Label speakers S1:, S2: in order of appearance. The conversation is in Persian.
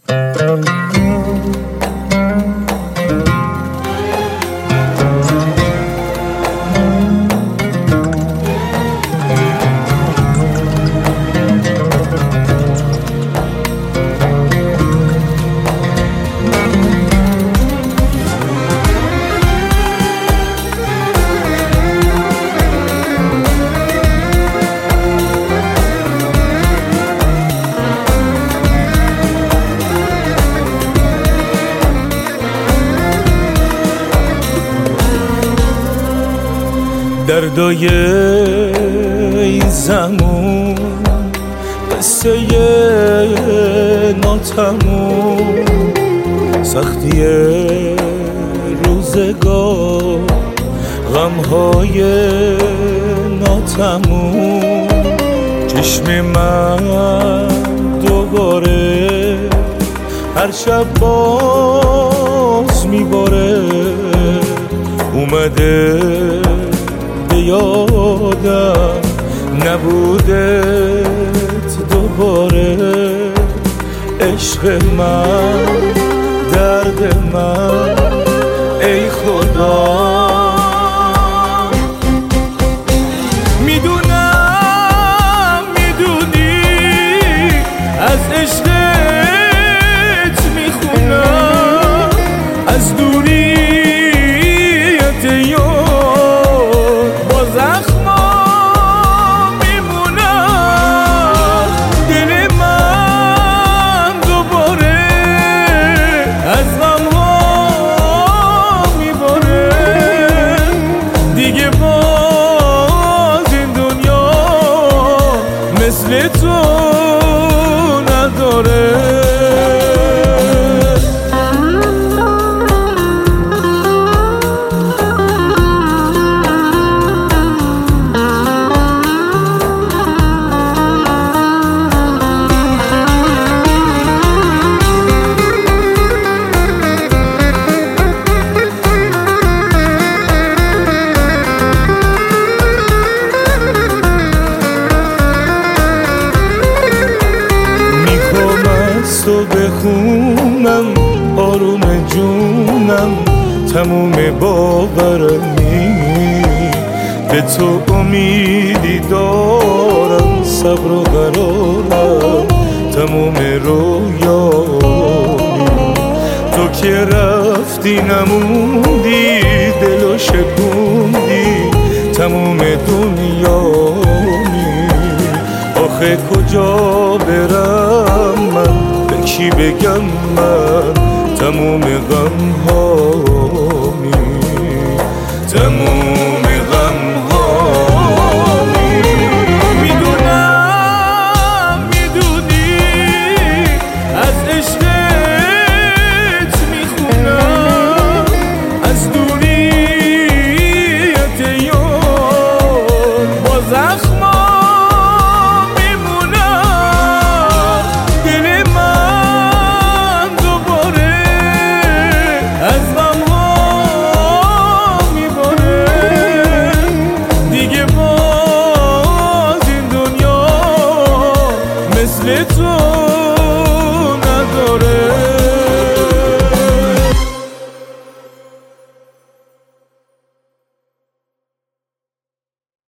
S1: دردای این زمان قصه ناتموم، سختی روزگار غمهای ناتموم. چشم من دوباره هر شب باز میباره، اومده یادم نبودت دوباره. عشق من، درد من، ای خدا میدونم میدونی از عشقت میخونم، از دوریت یاد مثل تو نداره. تو بخونم آروم جونم، تموم باورم به تو امیدی دارم، صبر و قرارم تموم رویامی. تو که رفتی نموندی، دلو شکوندی تموم دنیامی. آخه کجا برم من، به کی بگم من تموم غم هامی، تموم